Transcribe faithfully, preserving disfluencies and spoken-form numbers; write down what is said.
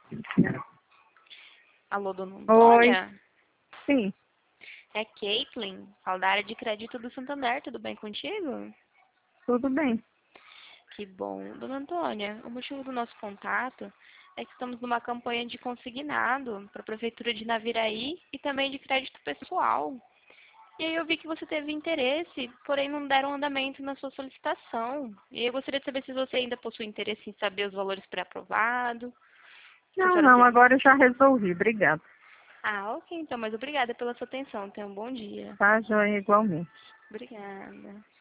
Alô, dona Oi, Antônia? sim, É Caitlin, fala da área de crédito do Santander, tudo bem contigo? tudo bem. Que bom. Dona Antônia, o motivo do nosso contato é que estamos numa campanha de consignado para a Prefeitura de Naviraí e também de crédito pessoal. E aí eu vi que você teve interesse, porém não deram andamento na sua solicitação. E eu gostaria de saber se você ainda possui interesse em saber os valores pré-aprovados. Se a Não, senhora não, teve... agora eu já resolvi, obrigada. Ah, ok, então, mas obrigada pela sua atenção. Tenha um bom dia. Tá, joia, igualmente. Obrigada.